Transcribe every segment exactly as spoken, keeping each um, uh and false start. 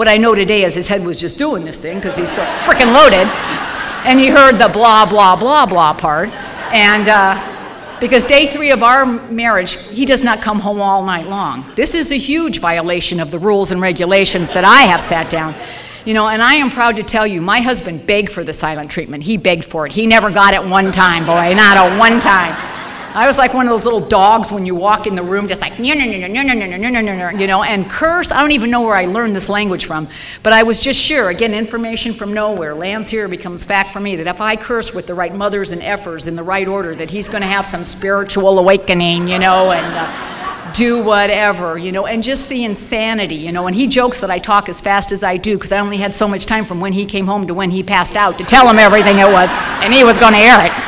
What I know today is his head was just doing this thing because he's so freaking loaded. And he heard the blah, blah, blah, blah part. And uh, because day three of our marriage, he does not come home all night long. This is a huge violation of the rules and regulations that I have sat down. You know, and I am proud to tell you, my husband begged for the silent treatment. He begged for it. He never got it one time, boy, not a one time. I was like one of those little dogs when you walk in the room, just like, you know, and curse. I don't even know where I learned this language from, but I was just sure, again, information from nowhere, lands here, becomes fact for me, that if I curse with the right mothers and effers in the right order, that he's going to have some spiritual awakening, you know, and uh, do whatever, you know, and just the insanity, you know, and he jokes that I talk as fast as I do because I only had so much time from when he came home to when he passed out to tell him everything it was, and he was going to air it.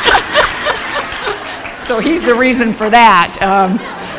So he's the reason for that. Um,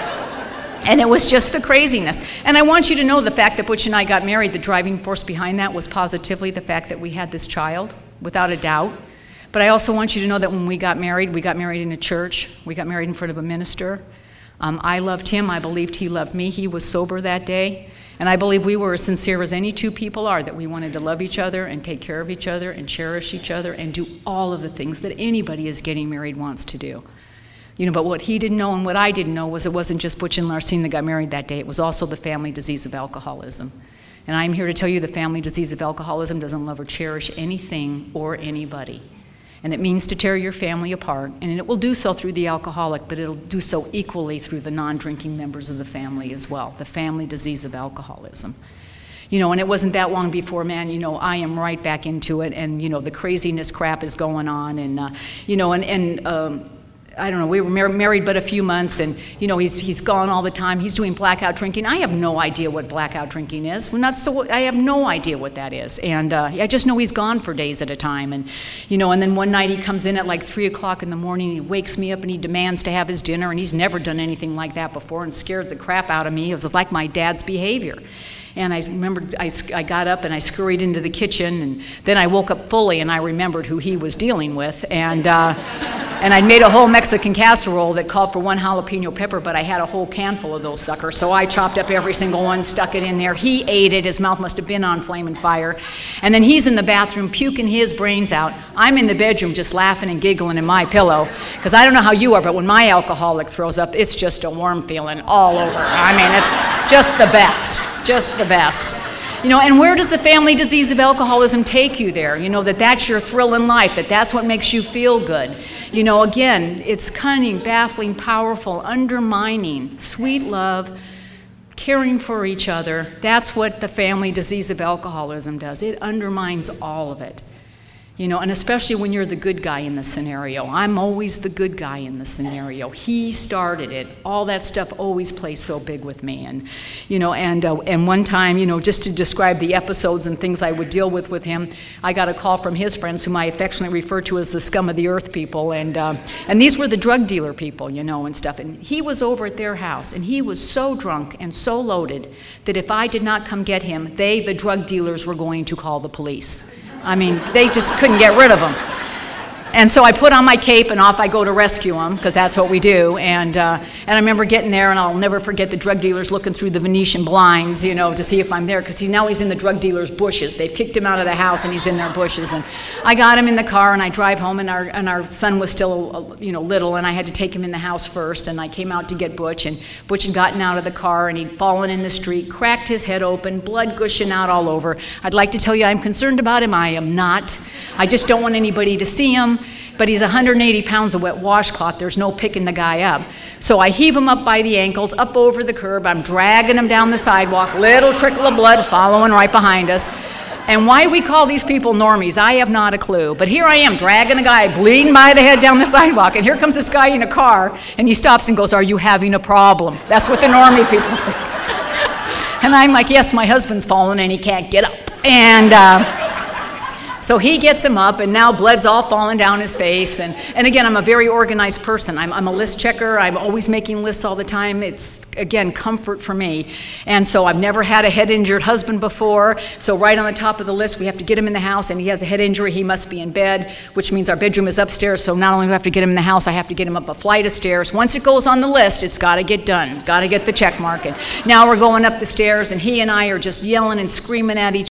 and it was just the craziness. And I want you to know the fact that Butch and I got married, the driving force behind that was positively the fact that we had this child, without a doubt. But I also want you to know that when we got married, we got married in a church. We got married in front of a minister. Um, I loved him. I believed he loved me. He was sober that day. And I believe we were as sincere as any two people are, that we wanted to love each other and take care of each other and cherish each other and do all of the things that anybody is getting married wants to do. You know, but what he didn't know and what I didn't know was it wasn't just Butch and Larcene that got married that day. It was also the family disease of alcoholism. And I'm here to tell you the family disease of alcoholism doesn't love or cherish anything or anybody. And it means to tear your family apart. And it will do so through the alcoholic, but it'll do so equally through the non-drinking members of the family as well. The family disease of alcoholism. You know, and it wasn't that long before, man, you know, I am right back into it. And, you know, the craziness crap is going on. And, uh, you know, and, and um, I don't know, we were mar- married but a few months, and, you know, he's he's gone all the time. He's doing blackout drinking. I have no idea what blackout drinking is. We're not so, I have no idea what that is. And uh, I just know he's gone for days at a time. And, you know, and then one night he comes in at like three o'clock in the morning, he wakes me up and he demands to have his dinner, and he's never done anything like that before and scared the crap out of me. It was like my dad's behavior. And I remembered, I, I got up and I scurried into the kitchen, and then I woke up fully and I remembered who he was dealing with. And uh, and I'd made a whole Mexican casserole that called for one jalapeno pepper, but I had a whole can full of those suckers. So I chopped up every single one, stuck it in there. He ate it. His mouth must have been on flame and fire. And then he's in the bathroom puking his brains out. I'm in the bedroom just laughing and giggling in my pillow, because I don't know how you are, but when my alcoholic throws up, it's just a warm feeling all over. I mean, it's just the best. Just the best. You know, and where does the family disease of alcoholism take you there? You know, that that's your thrill in life, that that's what makes you feel good. You know, again, it's cunning, baffling, powerful, undermining, sweet love, caring for each other. That's what the family disease of alcoholism does. It undermines all of it. You know, and especially when you're the good guy in the scenario. I'm always the good guy in the scenario. He started it. All that stuff always plays so big with me. And, you know, and uh, and one time, you know, just to describe the episodes and things I would deal with with him, I got a call from his friends, whom I affectionately refer to as the scum of the earth people. And uh, and these were the drug dealer people, you know, and stuff. And he was over at their house, and he was so drunk and so loaded that if I did not come get him, they, the drug dealers, were going to call the police. I mean, they just couldn't get rid of him. And so I put on my cape and off I go to rescue him, because that's what we do. And uh, and I remember getting there, and I'll never forget the drug dealers looking through the Venetian blinds, you know, to see if I'm there, because he, now he's in the drug dealer's bushes. They've kicked him out of the house, and he's in their bushes. And I got him in the car, and I drive home, and our and our son was still, you know, little, and I had to take him in the house first. And I came out to get Butch, and Butch had gotten out of the car, and he'd fallen in the street, cracked his head open, blood gushing out all over. I'd like to tell you I'm concerned about him. I am not. I just don't want anybody to see him. But he's one hundred eighty pounds of wet washcloth. There's no picking the guy up. So I heave him up by the ankles, up over the curb. I'm dragging him down the sidewalk, little trickle of blood following right behind us. And why we call these people normies, I have not a clue. But here I am, dragging a guy, bleeding by the head down the sidewalk. And here comes this guy in a car, and he stops and goes, "Are you having a problem?" That's what the normie people think. And I'm like, "Yes, my husband's fallen, and he can't get up." And... Uh, So he gets him up, and now blood's all falling down his face. And, and again, I'm a very organized person. I'm, I'm a list checker. I'm always making lists all the time. It's, again, comfort for me. And so I've never had a head-injured husband before. So right on the top of the list, we have to get him in the house, and he has a head injury. He must be in bed, which means our bedroom is upstairs. So not only do I have to get him in the house, I have to get him up a flight of stairs. Once it goes on the list, it's got to get done. It's got to get the check mark. And now we're going up the stairs, and he and I are just yelling and screaming at each